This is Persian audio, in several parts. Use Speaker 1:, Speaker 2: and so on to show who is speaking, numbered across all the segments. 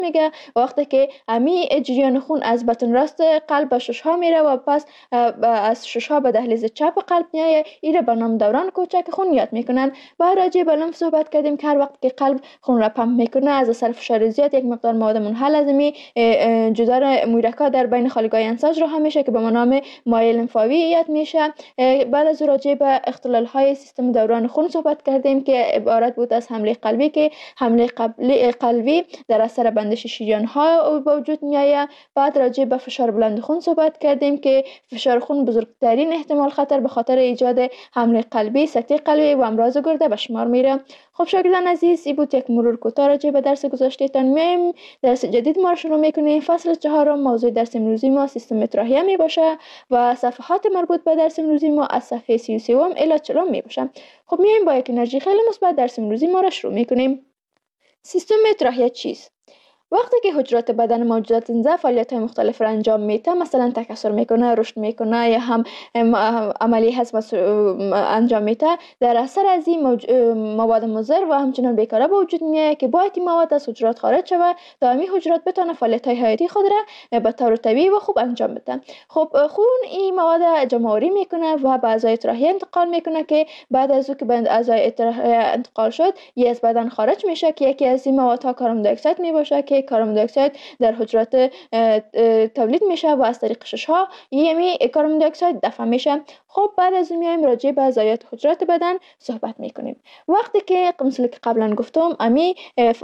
Speaker 1: میگه. وقتی که امی جریان خون از بطن راست قلب به ششها میره و پس از ششها به دهلیز چپ قلب میایه، ایره به نام دوران کوچک خون یاد میکنن. بعد راجع به لمف صحبت کردیم که هر وقت که قلب خون را پمپ میکنه از اثر فشار زیاد یک مقدار مواد منحل از می جدار محرک‌ها در بین خالیگاه انساج رها میشه که به نام مایع لمفاوی یاد میشه. بعد از راجع به اختلال های سیستم دوران خون صحبت کردیم که عبارت بود از حمله قلبی که حمله قلبی در اثر بندش شریان ها به وجود میآید. بعد راجع به فشار بلند خون صحبت کردیم که فشار خون بزرگترین احتمال خطر به خاطر ایجاد حمله قلبی، سکته قلبی و امراض گرده به شمار میره. خب شاگردان عزیز، این بود یک مرور کوتاه راجع به درس گذشته‌تان. میایم درس جدید ما رو شروع میکنیم. فصل 4 موضوع درس امروزی ما سیستم تراهیه می باشه و صفحات مربوط به درس امروزی ما از صفحه 33 الی 40 می باشه. خب میایم با یک انرژی خیلی مثبت درس امروزی ما را شروع میکنیم. سیستم تراهیه چیست؟ وقتی که حجرات بدن موجودات زنده فعالیت‌های مختلف را انجام میده، مثلا تکثر میکنه، رشد میکنه یا هم عملی هضم انجام میده، در اثر از این مواد مضر و همچنان بیکاره به وجود میاد که باید این مواد از حجرات خارج شود تا همین حجرات بتونه فعالیت‌های حیاتی خود را به طور طبیعی و خوب انجام بده. خب خون این مواد جمع‌آوری میکنه و به اعضای تراهیه انتقال میکنه که بعد از که به اعضای تراهیه انتقال شد، از بدن خارج میشه که یکی از این موادها کاربن دی اکساید میباشه که کاربن دی اکساید در حجرات تولید میشه و از طریق ششها یمی کاربن دی اکساید دفع میشه. خب بعد از میایم راجع به ضایعات حجرات بدن صحبت میکنیم. وقتی که مثل که قبلا گفتم امی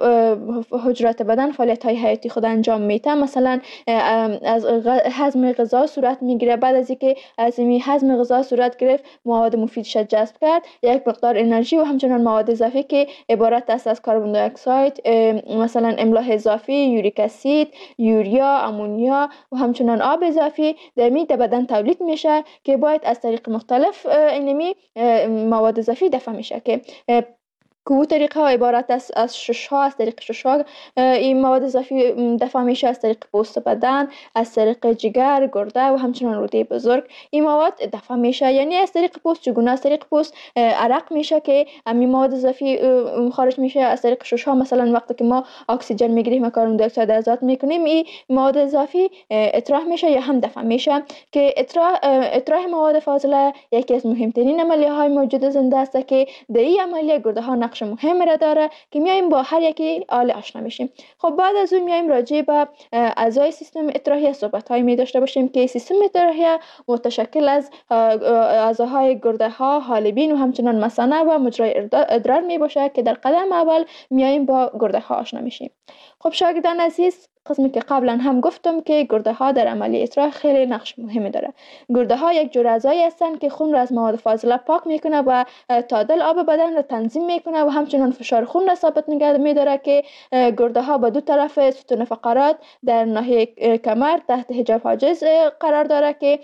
Speaker 1: حجرات بدن فعالیت های حیاتی خود انجام میده، مثلا از هضم غذا صورت میگیره. بعد از اینکه از این هضم غذا صورت گرفت، مواد مفیدش جذب کرد، یک مقدار انرژی و همچنان مواد اضافی که عبارت است از کاربن دی اکساید، مثلا املاح اضافی، یوریک اسید، یوریا، امونیا و همچنان آب اضافی در بدن تولید میشه که باید از طریق مختلف اینمی مواد اضافی دفع میشه که طریقه ها عبارت است از ششها. از طریق ششها این مواد اضافی دفع میشه، از طریق پوست بدن، از طریق جگر، گرده و همچنان روده بزرگ این مواد دفع میشه. یعنی از طریق پوست چگونه؟ از طریق پوست عرق میشه که این مواد اضافی خارج میشه. از طریق ششها مثلا وقتی که ما اکسیژن میگیریم و کاربن دی اکساید آزاد میکنیم، این مواد اضافی اطراح میشه یا هم دفع میشه که اطراح مواد فاضله یکی از مهمترین عملیه های موجود زنده است که در این عملیه گرده ها نقش مهم را داره که میایم با هر یکی آل آشنا میشیم. خب بعد از اون میایم راجع به اعضای سیستم تراهیه صحبت های می داشته باشیم که سیستم تراهیه متشکل از اعضاهای گرده ها، حالبین و همچنان مثانه و مجرای ادرار می باشه که در قدم اول میایم با گرده ها آشنا میشیم. خب شاگردان عزیز، قسمی که قبلا هم گفتم که گرده ها در عملیه اطراح خیلی نقش مهمی داره. گرده ها یک جور اعضایی هستند که خون را از مواد فاضله پاک میکنه و تعادل آب بدن را تنظیم میکنه و همچنان فشار خون را ثابت نگه میداره که گرده ها به دو طرف ستون فقرات در ناحیه کمر تحت حجاب حاجز قرار داره که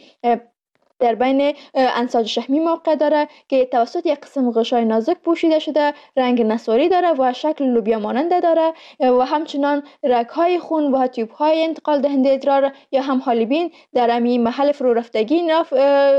Speaker 1: در بین انساج شحمی موقع داره که توسط یک قسم غشای نازک پوشیده شده، رنگ نسواری داره و شکل لوبیا ماننده داره و همچنان رگ‌های خون و تیوب‌های انتقال دهنده ادرار یا هم حالبین در همین محل فرو رفتگی ناف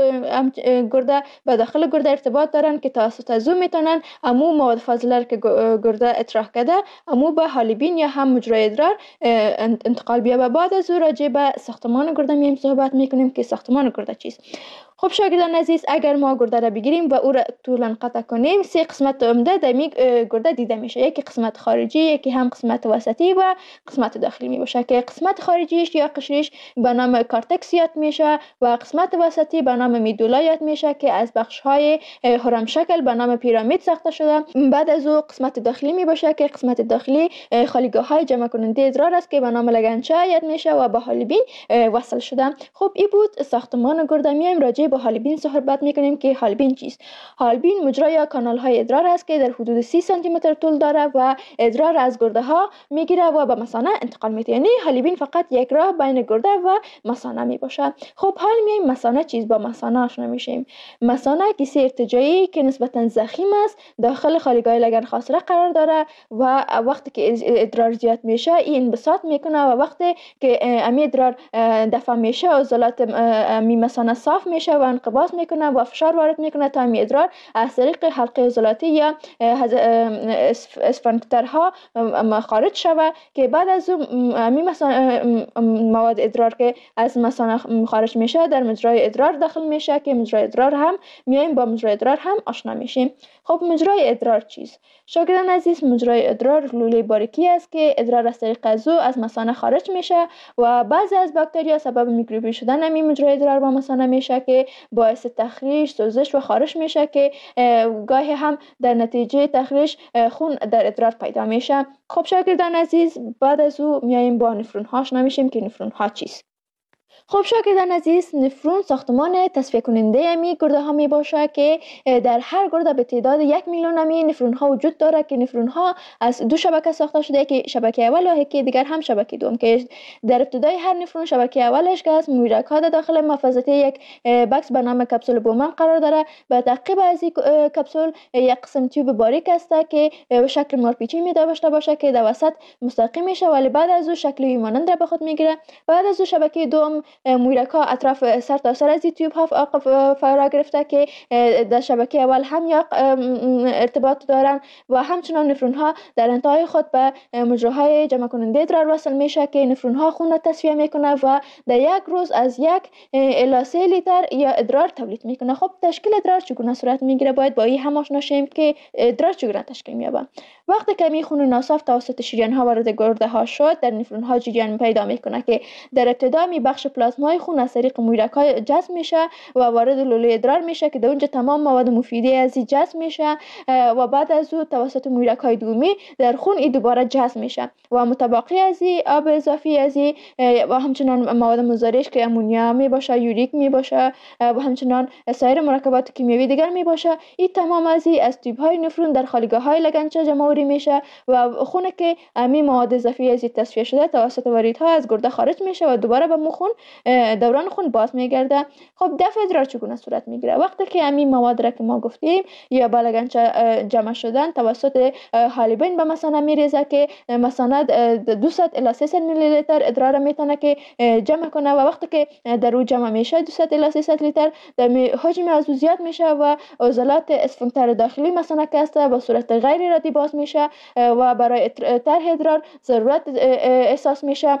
Speaker 1: گرده به داخل گرده ارتباط دارن که توسط از او میتونن امو مواد فاضله که گرده اطراح کرده امو به حالبین یا هم مجرای ادرار انتقال بیه. و بعد از او راجع به ساختمان گرده میایم صحبت میکنیم که ساختمان گرده چیست. خب شاگردان عزیز، اگر ما گرده را بگیریم و او را طولا قطع کنیم، سه قسمت عمده در گرده دیده میشه. یکی قسمت خارجی، یکی هم قسمت وسطی و قسمت داخلی می باشه که قسمت خارجیش یا قشریش به نام کارتکس یاد میشه و قسمت وسطی به نام میدولا یاد میشه که از بخش های هرم شکل به نام پیرامید ساخته شده. بعد از او قسمت داخلی می باشه که قسمت داخلی خالیگاه های جمع کننده ادرار است که به نام لگنچه یاد میشه و به حالبین وصل شده. خب این بود ساختمان گرده. میایم راجع به حالبین صحبت میکنیم که حالبین چیست. حالبین مجرا یا کانال های ادرار است که در حدود 30 سانتی متر طول داره و ادرار از گرده ها میگیره و به مثانه انتقال میده. یعنی حالبین فقط یک راه بین گرده و مثانه می باشه. خب حال میایم مثانه چیست، با مثانه آشنا میشیم. مثانه کیسه ارتجاعی که نسبتا ضخیم است داخل خالیگاه لگن خاصره قرار داره و وقتی که ادرار زیاد میشه این انبساط میکنه و وقتی که امی ادرار دفع میشه عضلات امی مثانه صاف میشه و انقباض میکنه و فشار وارد میکنه تا می ادرار از طریق حلقه عضلاتی یا اسفنکترها خارج شود که بعد از اون مثلا مواد ادرار که از مثانه خارج میشه در مجرای ادرار داخل میشه که مجرای ادرار هم میایم با مجرای ادرار هم آشنا میشیم. خب مجرای ادرار چیست؟ شاگردان عزیز، مجرای ادرار لوله باریکی است که ادرار از طریق از او از مثانه خارج میشه و بعضی از باکتریا سبب میکروبی شدن همین مجرای ادرار با مثانه میشه که باعث تخریش، سوزش و خارش میشه که گاهی هم در نتیجه تخریش خون در ادرار پیدا میشه. خب شاگردان عزیز، بعد از او میایم با نفرون ها آشنا میشیم که نفرون ها چیست. خب شاگردان عزیز، نفرون ساختمان تصفیه کننده امی گرده ها می باشه که در هر گرده به تعداد 1 میلیون امی نفرون ها وجود داره که نفرون ها از دو شبکه ساخته شده که شبکه اول و یکی دیگر هم شبکه دوم که در ابتدای هر نفرون شبکه اولش که از مویرک ها داخل محفظه یک بکس به نام کپسول بومن قرار داره. به تعقیب از این کپسول یک قسم تیوب باریک است که شکل مارپیچی می داشته باشه که در وسط مستقیم میشه ولی بعد از او شکل مانند را به خود میگیره. بعد از او شبکه دوم مویرک ها اطراف سر تا سر از این تیوب ها فرا گرفته که در شبکه اول هم یک ارتباط دارن و همچنان نفرون ها در انتهای خود به مجراهای جمع کننده ادرار وصل میشه که نفرون ها خون را تصفیه میکنه و در یک روز از 1 الی 3 لیتر یا ادرار تولید میکنه. خب تشکیل ادرار چگونه صورت میگیره؟ باید با این هم آشنا شیم که ادرار چگونه تشکیل مییابه. وقتی که می خون ناصاف توسط شریان ها وارد گرده ها شد، در نفرون ها جریان پیدا میکنه که در ابتدا می بخش پلازمای خون از طریق مویرک ها جذب میشه و وارد لوله ادرار میشه که در اونجا تمام مواد مفیده از این جذب میشه و بعد از او توسط مویرک های دومی در خون این دوباره جذب میشه و متبقی از این آب اضافی از این و همچنان مواد مضرش که امونیا می باشه، یوریک می باشه و همچنان سایر مرکبات کیمیایی دیگر می باشه، این تمام از این از تیوب های نفرون در خالیگاه های لگنچه جمع میشه و خون که امی مواد اضافی از این تصفیه شده توسط واریدها از گرده خارج میشه و دوباره به مخون دوران خون باز میگرده. خب دفع ادرار چگونه صورت میگیره؟ وقتی که امی مواد را که ما گفتیم یا به لگنچه جمع شدن توسط حالبین به مثانه میریزه که مثانه 200 الی 300 میلی لیتر ادرار میتونه که جمع کنه و وقتی که در او جمع میشه 200 الی 300 لیتر حجم از او زیاد میشه و عضلات اسفنکتر داخلی مثانه که است به صورت غیر ارادی باز میشه و برای طرح ادرار ضرورت احساس میشه.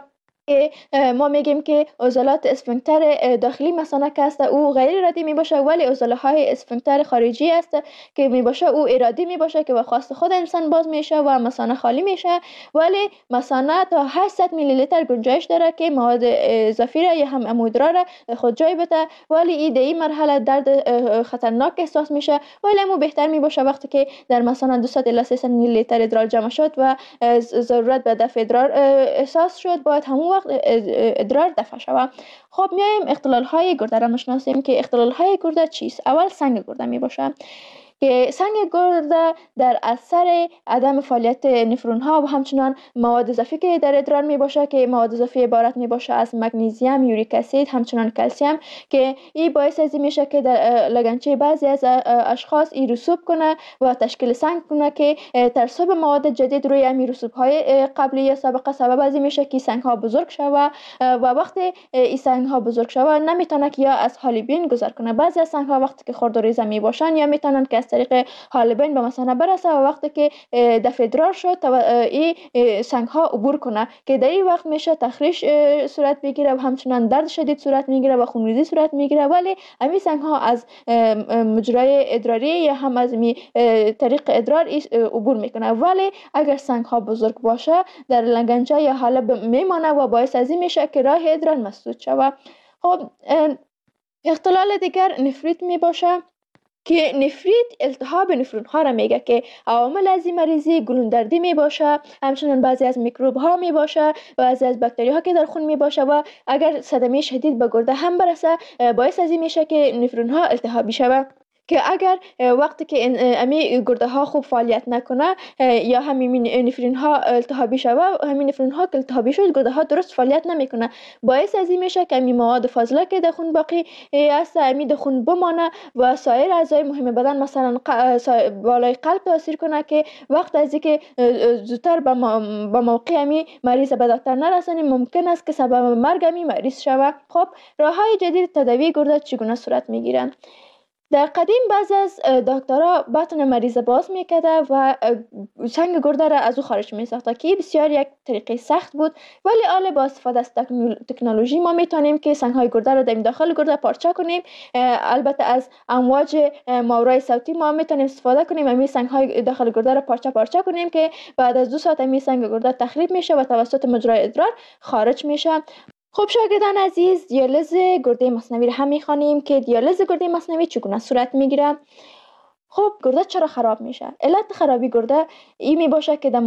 Speaker 1: ما میگیم که عضلات اسفنکتر داخلی مثانه که است او غیر ارادی می باشه ولی عضله های اسفنکتر خارجی است که می باشه او ارادی می باشه که به خواست خود انسان باز میشه و مثانه خالی میشه ولی مثانه تا 800 میلی لیتر گنجایش داره که مواد اضافی را یا هم امودرا را خود جای بده ولی این مرحله درد خطرناک احساس میشه ولی امو بهتر می باشه وقتی که در مثانه 200 الی 300 میلی لیتر ادرار جمع شد و ضرورت به دفع ادرار احساس شد باید همون وقت ادرار دفع شود. خب میایم اختلال های گرده را میشناسیم که اختلال های گرده چیست؟ اول سنگ گرده می باشه که سنگ گرده در اثر عدم فعالیت نفرون ها و همچنان مواد اضافی که در ادرار می باشه که مواد اضافی عبارت می باشه از مگنیزیم، یوریک اسید، همچنان کلسیم که این باعث از میشه که در لگنچه بعضی از اشخاص این رسوب کنه و تشکیل سنگ کنه که ترسب مواد جدید روی این رسوب های قبلی یا سابقه سبب از میشه که سنگ ها بزرگ شوه و وقتی این سنگ ها بزرگ شوه نمیتونه که یا از حالبین گذر کنه. بعضی از سنگ ها وقتی که خرد و ریزه می باشن یا میتونن که از طریق حالبین به مثانه برسه و وقتی که دفع ادرار شد این سنگ ها عبور کنه که در این وقت میشه تخریش صورت بگیره و همچنان درد شدید صورت میگیره و خونریزی صورت میگیره ولی همین سنگ ها از مجرای ادراری یا هم از طریق ادرار عبور میکنه ولی اگر سنگ ها بزرگ باشه در لگنچه یا حالب میمانه و باعث از این میشه که راه ادرار مسدود شود. خب اختلال دیگر نفریت می باشه که نفریت التهاب نفرون ها را میگه که عوامل از این مریضی گلوندردی می باشه، همچنان بعضی از میکروب ها می باشه، بعضی از باکتری ها که در خون می باشه و اگر صدمه شدید به گرده هم برسه باعث از این میشه که نفرون ها التهابی شود. که اگر وقتی که امی گرده ها خوب فعالیت نکنه یا همین نفرین ها التهابی شوه، همین نفرین ها که التهابی شد گرده ها درست فعالیت نمیکنه، باعث از این میشه که همین مواد فاضله که در خون باقی است امی در خون بمانه و سایر اعضای مهم بدن مثلا بالای قلب تاثیر کنه که وقت از اینکه زودتر به موقع امی مریض به دکتر نرسانی ممکن است که سبب مرگ امی مریض شوه. خب راه های جدید تداوی گرده چگونه صورت میگیره؟ در قدیم بعض از دکترها بطن مریض باز میکرده و سنگ گرده را از او خارج میساخته که بسیار یک طریقه سخت بود، ولی حالا با استفاده از تکنولوژی ما میتونیم که سنگ های گرده را در داخل گرده پارچه کنیم. البته از امواج ماورای صوتی ما میتونیم استفاده کنیم امی سنگ های داخل گرده را پارچه کنیم که بعد از 2 ساعت امی سنگ گرده تخریب میشه و توسط مجرای ادرار خارج میشه. خب شاگردان عزیز، دیالیز گرده مصنوی را هم میخوانیم که دیالیز گرده مصنوی چگونه صورت میگیره. خب گرده چرا خراب میشه؟ علت خرابی گرده این می باشه که در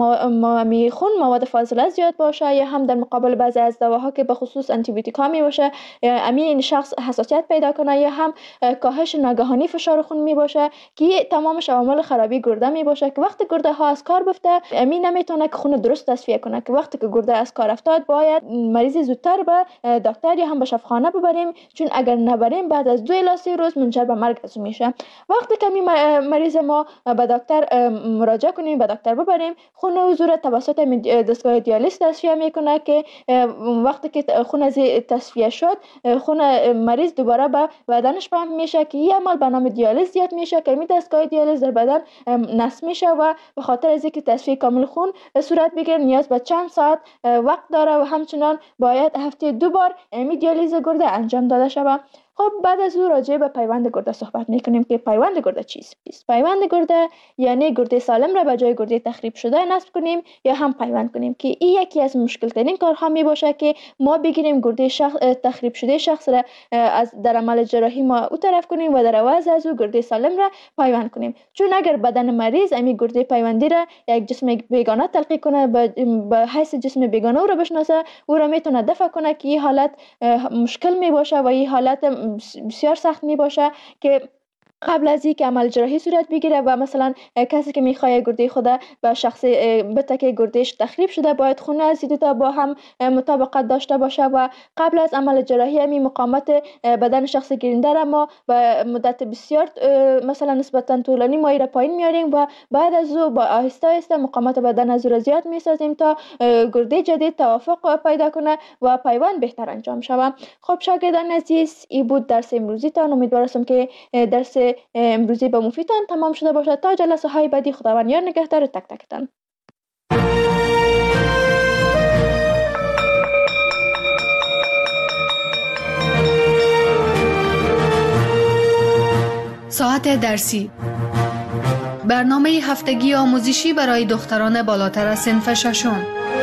Speaker 1: خون مواد فاضله زیاد باشه، یا هم در مقابل بعضی از دواها که به خصوص آنتی بیوتیک ها می باشه این شخص حساسیت پیدا کنه، یا هم کاهش ناگهانی فشار خون می باشه که تمامش عوامل خرابی گرده می باشه که وقتی گرده ها از کار بفته امی نمیتونه که خون درست تصفیه کنه، که وقتی که گرده از کار افتاد باید مریض زودتر به دکتر یا هم به شفاخانه ببریم، چون اگر نبریم بعد از 2 الی 3 روز منجر به مرگ از میشه. وقتی که مریض ما به دکتر مراجعه کنیم، به دکتر ببریم، خون او زور توسط دستگاه دیالیز تصفیه میکنه که وقتی که خون از تصفیه شد خون مریض دوباره به بدنش پمپ میشه که این عمل به نام دیالیز زیاد میشه که این دستگاه دیالیز در بدن نصب میشه و به خاطر از اینکه تصفیه کامل خون صورت بگیره نیاز به چند ساعت وقت داره و همچنان باید هفته 2 بار دیالیز گرده انجام داده شود. خب بعد از او راجع به پیوند گرده صحبت میکنیم که پیوند گرده چیست؟ پیوند گرده یعنی گرده سالم را به جای گرده تخریب شده نصب کنیم یا هم پیوند کنیم، که این یکی از مشکل ترین کارها می باشه که ما بگیریم گرده تخریب شده شخص را از در عمل جراحی ما او طرف کنیم و در عوض از او گرده سالم را پیوند کنیم، چون اگر بدن مریض امی گرده پیوندی را یک جسم بیگانه تلقی کنه، به حیث جسم بیگانه او را بشناسه، او را میتونه دفع کنه که این حالت مشکل می باشه و این حالت بسیار سخت می باشه که قبل از اینکه عمل جراحی صورت بگیره و مثلا کسی که میخواد گرده خود به شخص بته که گردهش تخریب شده باید خون از این دوتا با هم مطابقت داشته باشه و قبل از عمل جراحی همین مقاومت بدن شخص گیرنده را ما به مدت بسیار مثلا نسبتا طولانی ما را پایین میاریم و بعد از او با آهسته مقاومت بدن از او را زیاد میسازیم تا گرده جدید توافق پیدا کنه و پیوند بهتر انجام شود. خب شاگردان عزیز، این بود درس امروزی تان. امیدوارم که درس امروزی به مفیدتان تمام شده باشد. تا جلسه های بعدی خداوند یار نگهدار تک تکتان.
Speaker 2: ساعت درسی، برنامه هفتگی آموزشی برای دختران بالاتر از صنف ششم.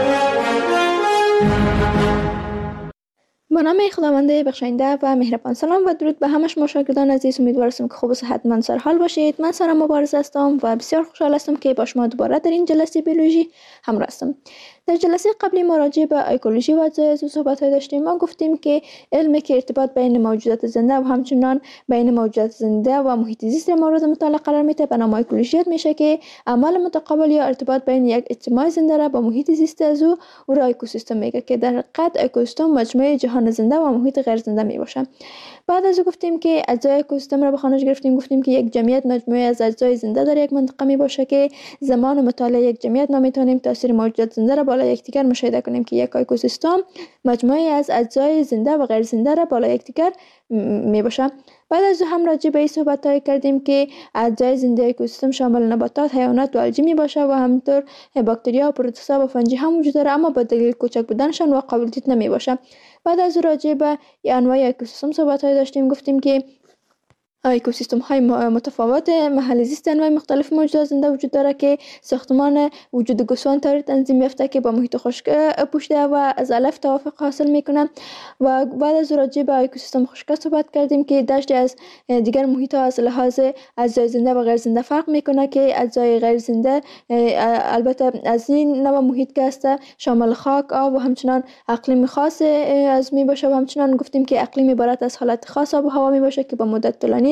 Speaker 1: با نام خداوند بخشاینده و مهربان. سلام و درود به همه شما شاگردان عزیز. امیدوارم که خوب و صحتمند سرحال باشید. من سارا مبارز هستم و بسیار خوشحال هستم که با شما دوباره در این جلسه بیولوژی همراه هستم. در جلسه قبلی ما راجع به ایکولوژی و اجزای عضو صحبت‌های داشتیم. ما گفتیم که علمی که ارتباط بین موجودات زنده و همچنان بین موجودات زنده و محیط زیست مورد مطالعه قرار میده به نام ایکولوژی میشه که عمل متقابل یا ارتباط بین یک اجتماع زنده را با محیط زیست عضو او را اکوسیستم میگه که در حقیقت اکوسیستم مجموعه جهان زنده و محیط غیر زنده میباشه. بعد از گفتیم که اجزای اکوسیستم را به خانش گرفتیم. گفتیم که یک جمعیت مجموعه از اجزای زنده در یک منطقه میباشه که زمان مطالعه یک جمعیت ما میتونیم تاثیر موجودات زنده را بالای یکدیگر مشاهده کنیم که یک اکوسیستم مجموعه از اجزای زنده و غیر زنده را بالای یکدیگر میباشه. بعد از هم راجع به این صحبت‌های کردیم که اجزای زنده اکوسیستم شامل نباتات، حیوانات و الژی میباشه و همینطور باکتریا و پروتوزوا و فنجی هم وجود داره، اما به دلیل کوچک بودنشان و قابل دید نمیباشه. بعد از راجع به انواع اکوسیستم صحبت‌های داشتیم. گفتیم که اکوسیستم های متفاوت محل زیست انواع مختلف موجودات زنده وجود داره که ساختمان وجود گوسفند طوری تنظیم یافته که با محیط خشک پوشیده و از الف توافق حاصل میکنه. و بعد از راجع به اکوسیستم خشک صحبت کردیم که داشت از دیگر محیط ها از لحاظ اجزای زنده و غیر زنده فرق میکنه که اجزای غیر زنده البته از این نوع محیط که است شامل خاک، آب و همچنان اقلیم خاص از می باشه و همچنان گفتیم که اقلیم عبارت از حالت خاص آب و هوا می باشه که با مدت طولانی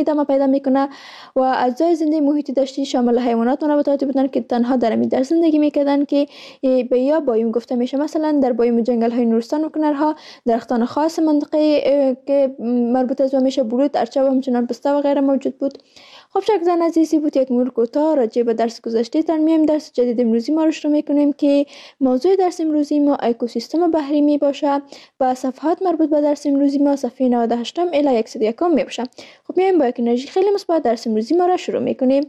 Speaker 1: ادامه پیدا میکنه و اجزای زنده محیط دشتی شامل حیوانات و نباتاتی بودن که تنها در امی در زندگی میکردن که به یا بایوم گفته میشه. مثلا در بایوم جنگل های نورستان و کنرها درختان خاص منطقه که مربوط از میشه بلوط، ارچه و همچنان پسته و غیره موجود بود. خب شاگردان عزیزی بود یک مرور کوتاه راجع به درس گذشته تان میایم درس جدید امروزی ما رو شروع میکنیم که موضوع درس امروزی ما اکوسیستم بحری می باشه و صفحات مربوط به درس امروزی ما صفحه 98 الی 101 می باشه. خب میایم با یک انرژی خیلی مثبت درس امروزی ما را شروع میکنیم.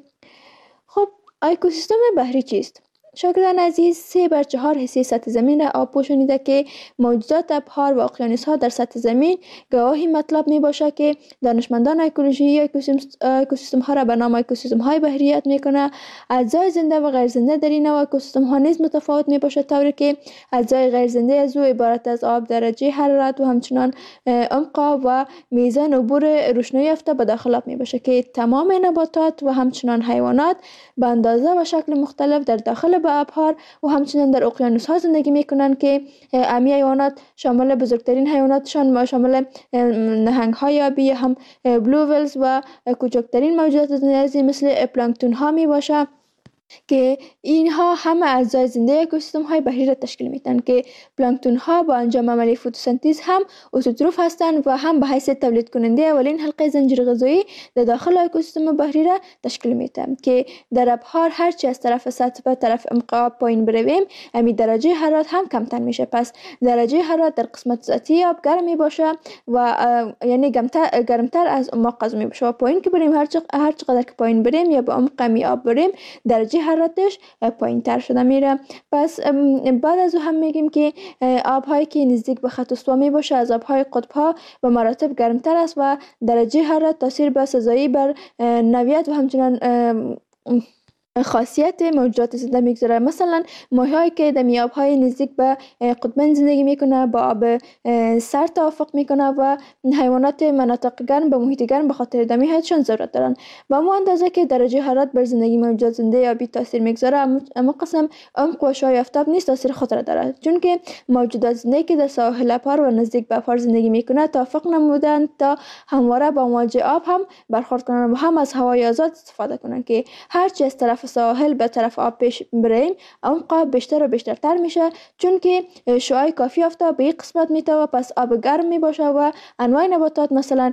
Speaker 1: خب اکوسیستم بحری چیست؟ شاگردان عزیز 3/4 حصه سطح زمین را آب پوشانیده که موجودات ابحار و اقیانوس ها در سطح زمین گواهی مطلب می باشه که دانشمندان اکولوژی اکوسیستم ها را به نام اکوسیستم های بحری یاد میکنه. اجزای زنده و غیر زنده در این نوع اکوسیستم ها نیز متفاوت می باشه، طوری که اجزای غیر زنده از او عبارت از آب، درجه حرارت و همچنان عمق و میزان عبور روشنایی یافته به داخل آب می باشه که تمام نباتات و همچنان حیوانات به اندازه و شکل مختلف در داخل به ابحار و همچنان در اقیانوس ها زندگی میکنن که امی حیوانات شامل بزرگترین حیواناتشان شامل نهنگ های آبی هم بلو ویلز و کوچکترین موجودات زنده مثل پلانکتون ها می باشه که اینها همه اجزای زنده اکوسیستم های بحری را تشکیل میدن که پلانکتون ها با انجام عملیه فتوسنتز هم اتوتروف هستند و هم به حیث تولید کننده اولین حلقه زنجیر غذایی در داخل اکوسیستم بحری را تشکیل میدن که در ابحار هرچی از طرف سطح به طرف عمق آب پایین برویم امی درجه حرارت هم کمتر میشه. پس درجه حرارت در قسمت ذاتی آب گرم می باشه و یعنی گرمتر از عمق از می باشه و پایین که بریم هر چقدر که پایین بریم یا به عمق می آب بریم درجه حرارتش پایین تر شده میره. پس بعد از او هم میگیم که آبهایی که نزدیک به خط استوا می باشه از آبهای قطب ها به مراتب گرمتر است و درجه حرارت تاثیر به سزایی بر نوعیت و همچنان خاصیت موجودات زنده میگذاره. مثلا ماهی‌هایی که در آب‌های نزدیک به قطبین زندگی میکنه با آب سرد توافق میکنه و حیوانات مناطق گرم به محیط گرم به خاطر ادامه حیاتشان ضرورت دارن. و اما اندازه که درجه حرارت بر زندگی موجودات زنده آبی تاثیر میگذاره اما قسم عمق و شای آفتاب نیز تاثیر خود را دارد، چون که موجودات زنده که در ساحل ابحار و نزدیک به ابحار زندگی میکنه توافق نمودند تا همواره با امواج آب هم برخورد کنند و هم از هوای آزاد استفاده کنند که هرچی از طرف ساحل به طرف آب پیش بریم عمق بیشتر و بیشتر میشه، چون که شعاع کافی آفتاب به این قسمت میتوه. پس آب گرم میباشه و انواع نباتات مثلا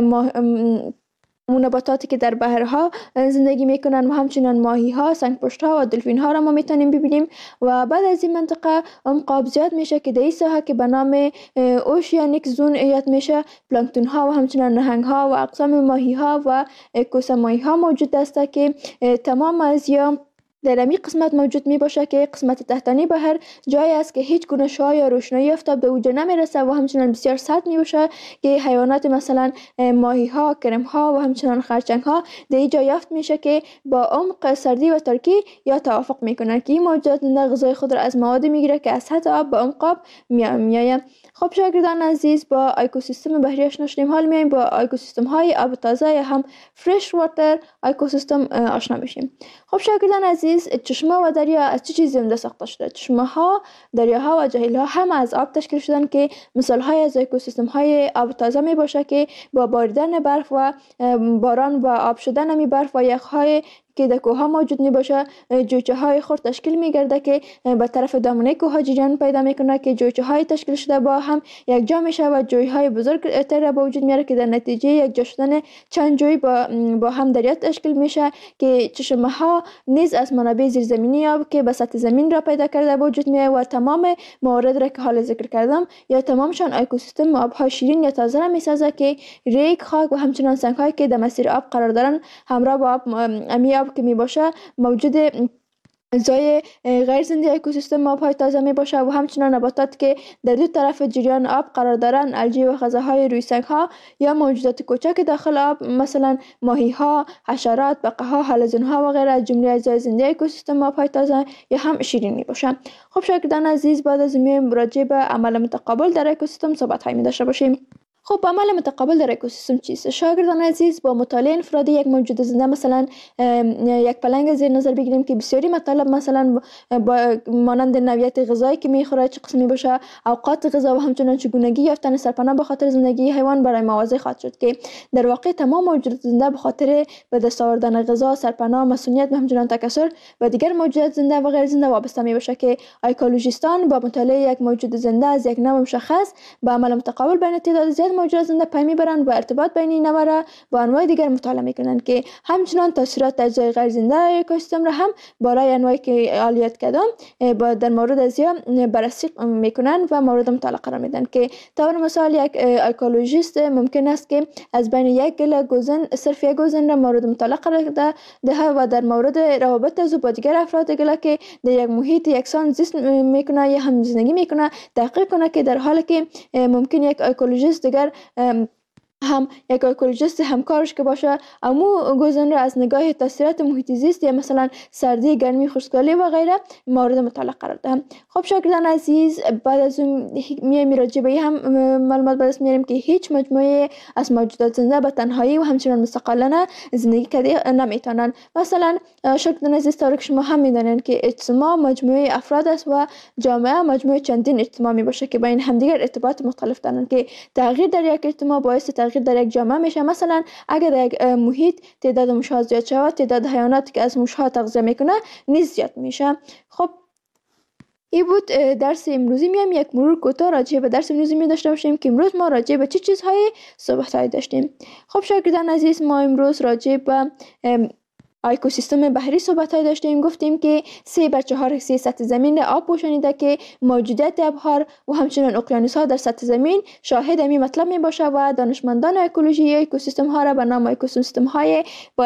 Speaker 1: نباتاتی که در بحرها زندگی میکنن و همچنان ماهی ها، سنگ پشت ها و دلفین ها را ما میتونیم ببینیم. و بعد از این منطقه عمق آب زیاد میشه که در این ساحه که به نام اوشیانیک زون یاد میشه پلانکتون ها و همچنان نهنگ ها و اقسام ماهی ها و کوسمایی ها موجود است که تمام از یا در این قسمت موجود می باشه که قسمت تحتانی بحر جایی است که هیچ گونه شعاع یا روشنایی آفتاب به اوجا نمیرسه و همچنان بسیار سرد می باشه که حیوانات مثلا ماهی ها، کرم ها و همچنان خرچنگ ها در اینجا یافت میشه که با عمق سردی و ترکی یا توافق میکنن که این موجودات غذای خود را از مواد میگیره که از سطح آب به عمق آب میآید. خب شاگردان عزیز با اکوسیستم بحری آشنا شدیم، حال میایم با اکوسیستم های آب تازه یا هم فرش واتر اکوسیستم آشنا بشیم. خب شاگردان عزیز چشمه و دریا از چه چیزی زنده ساخته شده؟ چشمه ها، دریاها و جهیل ها هم از آب تشکیل شدن که مثال های از اکوسیستم های آب تازه می باشه که با باریدن برف و باران و آب شدن می برف و یخ های که در کوه ها موجود می باشه جوچه های خرد تشکیل می گرده که به طرف دامنه کوه ها جریان پیدا می کنه که جوچه های تشکیل شده با هم یک جا میشه و جوی های بزرگ تر به وجود میاره که در نتیجه یک جا شدن چند جوی با هم دریا تشکیل میشه که چشمه ها نیز از منابع زیرزمینی آب که به سطح زمین را پیدا کرده به وجود میاد و تمام موارد را که حال ذکر کردم یا تمامشان اکوسیستم آب های شیرین یا تازه را میسازه که ریگ، خاک و همچنان سنگ هایی که در مسیر آب قرار دارن همراه با آب که می باشه موجود اجزای غیر زنده اکوسیستم آب های تازه می باشه و همچنان نباتات که در دو طرف جریان آب قرار دارن، الژی و غذاهای روی سنگ ها یا موجودات کوچک داخل آب مثلا ماهی ها، حشرات، بقه ها، حلزون ها و غیره از جمله اجزای زنده اکوسیستم آب های تازه یا هم شیرین می باشه. خب شاگردان عزیز بعد از میایم راجع به عمل متقابل در اکوسیستم صحبت های می داشته باشیم. خب عمل متقابل در اکوسیستم چیست؟ شاگردان عزیز، با مطالعه انفرادی یک موجود زنده، مثلا یک پلنگ زیر نظر بگیریم که بسیاری مطالب مثلا با مانند نوعیت غذایی که میخوره چه قسمی باشه، اوقات غذا و همچنین چگونگی یافتن سرپناه به خاطر زندگی حیوان برای مواضع خواهد شد که در واقع تمام موجودات زنده به خاطر به دست آوردن غذا، سرپناه، مسئولیت و همچنین تکثر و دیگر موجودات زنده و غیر زنده وابسته می باشه که اکولوژیستان با مطالعه یک موجود زنده از یک نوع مشخص به عمل متقابل بین تعداد زیاد موجودات زنده پی میبرند و ارتباط بین این نوع را با انواع دیگر مطالعه میکنند که همچنان تاثیرات اجزای غیر زنده اکوسیستم را هم بالای انواعی که الیت کردم در مورد از بررسی میکنند و مورد مطالعه قرار میدن که طور مثال یک اکولوژیست ممکن است که از بین یک گله گوزن صرف یک گوزن را مورد مطالعه قرار ده و در مورد روابط از با دیگر افراد گله که در یک محیط یکسان زیست میکنه یا هم زندگی میکنه تحقیق کنه که در حالی که ممکن یک اکولوژیست دیگر هم یک اکولوژیست همکارش که باشه امو گوزن را از نگاه تاثیرات محیط زیست یا مثلا سردی، گرمی، خشکسالی و غیره مورد مطالعه قرار دهم. خب شاگردان عزیز، بعد از اون میایم راجع به هم معلومات به دست میاریم که هیچ مجموعه از موجودات زنده به تنهایی و همچنین مستقلانه زندگی کرده نمیتونن. مثلا شاگردان عزیز، طور که شما هم میدانید که اجتماع مجموعه افراد است و جامعه مجموعه چندین اجتماع می باشه که بین همدیگر ارتباط مختلف دارند که تغییر در یک اجتماع باعث تغییر در یک جامعه میشه. مثلا اگر در یک محیط تعداد موش‌ها زیاد شود، تعداد حیواناتی که از موش‌ها تغذیه میکنه نیز زیاد میشه. خب این بود درس امروزی. میام یک مرور کوتاه راجع به درس امروزی می داشته باشیم که امروز ما راجع به چه چیزهای صحبت داشتیم. خب شاگردان عزیز، ما امروز راجع به اکوسیستم بحری صحبت داشتیم. گفتیم که 3/4 حصه سطح زمین آب پوشانیده که موجودیت ابحار و همچنین اقیانوس ها در سطح زمین شاهد همین مطلب می باشه و دانشمندان اکولوژی اکوسیستم ها را به نام اکوسیستم های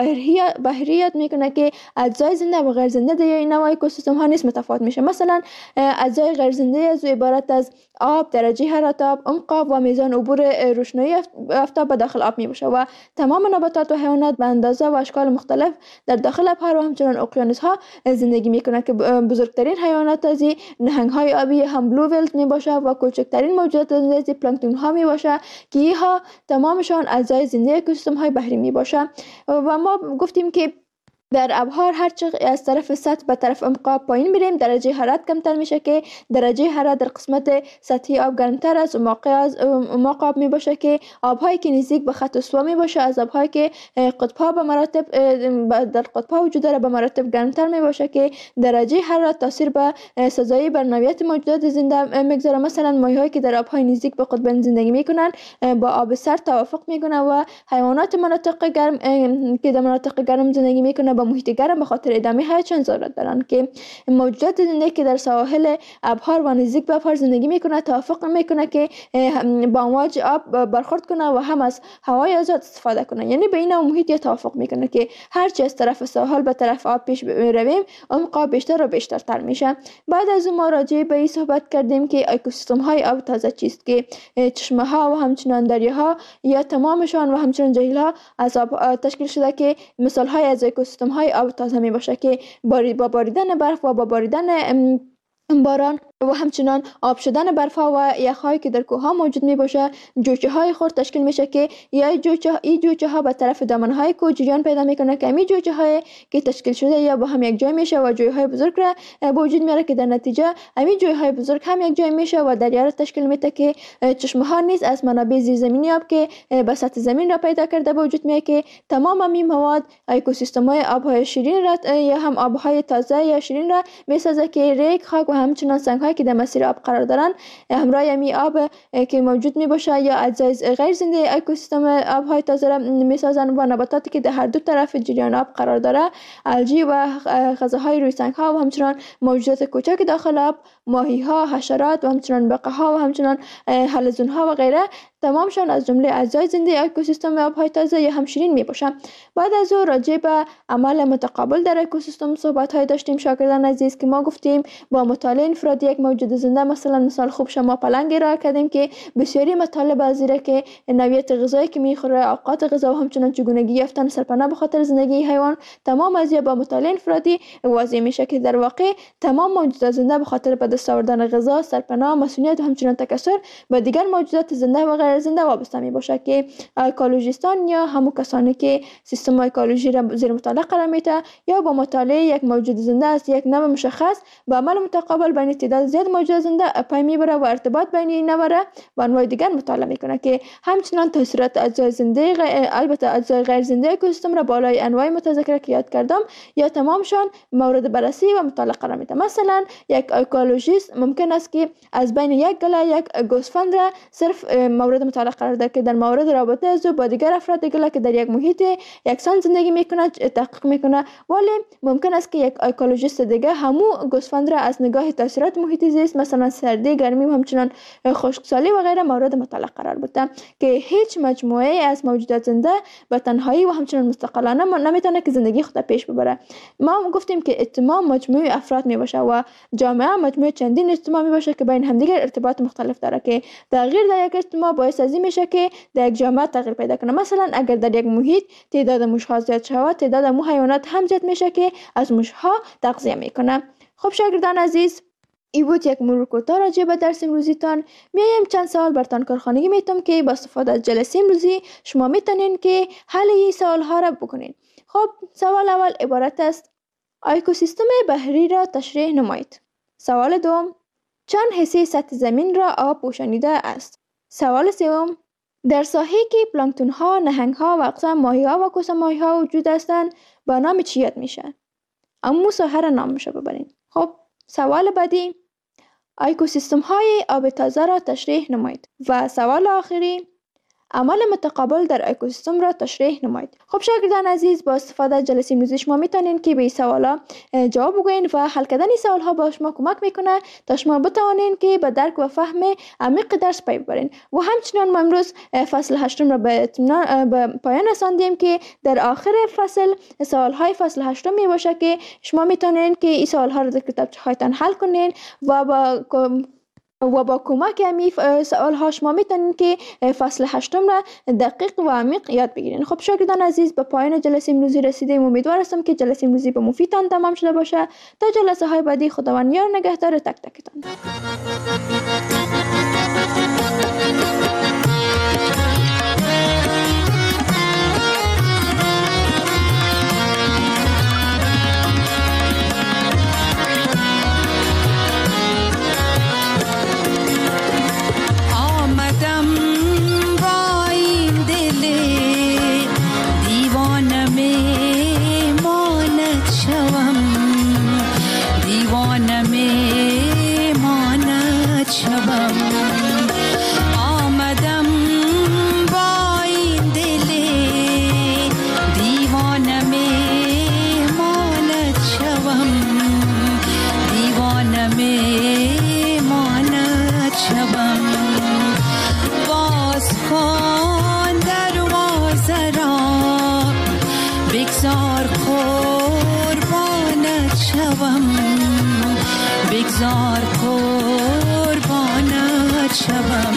Speaker 1: بحری یاد میکنه که اجزای زنده و غیر زنده در این نوع اکوسیستم ها نیز متفاوت میشه. مثلا اجزای غیر زنده از عبارت از آب، درجه حرارت آب، عمق آب و میزان عبور روشنایی آفتاب به داخل آب می باشه و تمام نباتات و حیوانات به اندازه و اشکال مختلف در داخل ابحار و همچنین اقیانوس ها زندگی میکنه که بزرگترین حیوانات از نهنگ های آبی هم بلو ولت می باشه و کوچکترین موجودات از پلانکتون ها می باشه که اینها تمامشان اجزای زنده اکوسیستم های بحری می باشه. و ما گفتیم که در ابحار هرچه از طرف سطح به طرف عمق آب پایین بریم درجه حرارت کمتر میشه که درجه حرارت در قسمت سطحی آب گرمتر از اعماق آب می باشه که آبهایی که نزدیک به خط استوا می باشه از آبهایی که قطب‌ها به مراتب در قطب‌ها وجود داره به مراتب گرمتر می باشه که درجه حرارت تاثیر به سزایی بر نوعیت موجودات زنده میگذاره. مثلا ماهی‌هایی که در آبهای نزدیک به قطب زندگی میکنن با آب سرد توافق میکنه و حیوانات مناطق گرم که در مناطق گرم زندگی میکنه با محیط گرم به خاطر ادامه حیاتشان ضرورت دارند که موجودات زنده که در سواحل ابحار و نزدیک به ابحار زندگی میکنه توافق میکنه که با امواج آب برخورد کنه و هم از هوای آزاد استفاده کنه. یعنی به این محیط توافق میکنه که هرچی از طرف ساحل به طرف آب پیش رویم عمق آب بیشتر و بیشتر میشه. بعد از اون ما راجع به این صحبت کردیم که اکوسیستم های آب تازه چیست که چشمه ها و همچنین دریاها یا تمامشان و همچنین جهیل ها از آب تشکیل شده که مثال های از اکوسیستم های آب تازه می باشه که با باریدن برف و با باریدن باران و همچنان آب شدن برف‌ها و یخ‌هایی که در کوه‌ها موجود می‌باشه جوجه‌های خرد تشکیل میشه که یا جوجه‌ها به طرف دامن‌های کوه جریان پیدا میکنه که همین جوجه‌های که تشکیل شده یا با هم یک جای میشه و جوی‌های بزرگ را به وجود میاره که در نتیجه همین جوی‌های بزرگ هم یک جای میشه و دریا را تشکیل میده که چشمه‌ها نیز از منابع زیرزمینی آب که به سطح زمین را پیدا کرده به وجود میاد که تمام همین مواد اکوسیستم‌های آب‌های شیرین را یا هم آب‌های تازه یا شیرین را میسازه که ریگ، خاک و همچنین سنگ‌های که در مسیر آب قرار دارن همراه می آب که موجود می باشه یا اجزای غیر زنده اکوسیستم آب‌های تازه را میسازن و نباتاتی که در هر دو طرف جریان آب قرار داره الژی و غذاهای روی سنگ‌ها و همچنین موجودات کوچک داخل آب ماهی‌ها، حشرات و همچنین بقاها و همچنین حلزون‌ها و غیره تمامشان از جمله اجزای زنده اکوسیستم آب‌های تازه یا هم شیرین می باشن. بعد از او راجع به عمل متقابل در اکوسیستم صحبت‌های داشتیم شاگردان عزیز که ما گفتیم با مطالعه انفرادی یک یک موجود زنده، مثال خوب شما پلنگ را کردیم که بسیاری مطالب از زیرا که نوعیت غذایی که میخوره، اوقات غذا و همچنان چگونگی یافتن سرپناه به خاطر زندگی حیوان، تمام از با مطالعه انفرادی واضح میشه که در واقع تمام موجودات زنده به خاطر به دست آوردن غذا، سرپناه، مسئولیت و همچنان تکثر به دیگر موجودات زنده و غیر زنده وابسته می باشه که اکولوژیستان یا همون کسانی که سیستم اکولوژی را زیر مطالعه قرار میده یا با مطالعه یک موجود زنده از یک نوع مشخص به عمل متقابل بین تعداد زیاد موجود زنده پی میبره و ارتباط بین این نوع را با انواع دیگر مطالعه میکنه که همچنان تاثیرات اجزای زنده البته اجزای غیر زنده اکوسیستم را بالای انواع متذکره که یاد کردم یا تمامشان مورد بررسی و مطالعه قرار میده. مثلا یک اکولوژیست ممکن است که از بین یک گله یک گوسفند را صرف مورد مطالعه قرار ده که در مورد رابطه از با دیگر افراد گله که در یک محیط یکسان زندگی میکنه تحقیق میکنه، ولی ممکن است که یک اکولوژیست دیگه همو گوسفند را از نگاه تاثیرات محیط زیست مثلا سردی، گرمی و همچنان خشکسالی و غیره مورد مطالعه قرار بده که هیچ مجموعه از موجودات زنده به تنهایی و همچنان مستقلانه نمیتونه که زندگی خود پیش ببره. ما گفتیم که اجتماع مجموعه افراد می باشه و جامعه مجموعه چندین اجتماع می باشه که بین همدیگر ارتباط مختلف داره که تغییر در یک اجتماع باعث از این میشه که در یک جامعه تغییر پیدا کنه. مثلا اگر در یک محیط تعداد موش‌ها زیاد شود، تعداد مو حیوانات هم زیاد میشه که از موش‌ها تغذیه میکنه. خب شاگردان عزیز، ای بود یک مرور کوتاه راجع به درس امروزیتان. میایم چند سوال برتان کارخانگی میتونم که با استفاده از جلسه امروزی شما میتونین که حل این سوال ها را بکنین. خب سوال اول عبارت است: اکوسیستم بحری را تشریح نمایید. سوال دوم: چند حصه سطح زمین را آب پوشانیده است؟ سوال سوم: در ساحه‌ای که پلانکتون ها، نهنگ ها و اقسام ماهی ها و کوسه ماهی ها وجود هستند با نام چی یاد میشه؟ اما ساحه را نام میشه ببرین. خب سوال بعدی: اکوسیستم های آب تازه را تشریح نمایید. و سوال آخری: عمل متقابل در اکوسیستم را تشریح نمایید. خب شاگردان عزیز، با استفاده از جلسه امروزی شما میتونین که به این سوالا جواب بگوین و حل کردن این سوال ها با شما کمک میکنه تا شما بتوانین که به درک و فهم عمیق درس پی ببرین. و همچنان ما امروز فصل 8 را به پایان رساندیم که در آخر فصل سوال های فصل 8 می باشه که شما میتونین که این سوال ها را در کتابچه هایتان حل کنین و با کمک همین سوال ها شما میتونین که فصل 8 را دقیق و عمیق یاد بگیرین. خب شاگردان عزیز، به پایان جلسه امروزی رسیدیم. امیدوار هستم که جلسه امروزی به مفیدتان تمام شده باشه. تا جلسه های بعدی، خداوند یار نگهدار تک تکتان.
Speaker 3: بگذار قربانت شوم.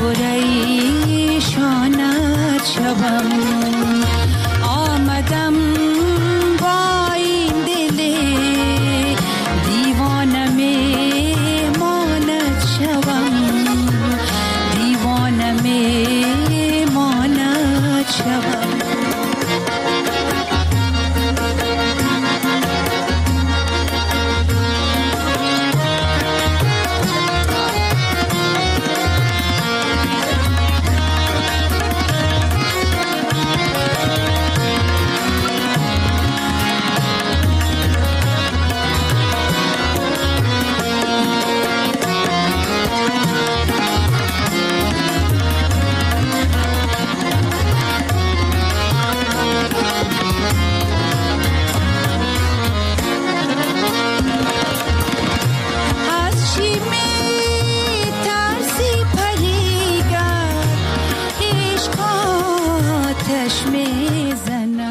Speaker 3: پریشانت شوم.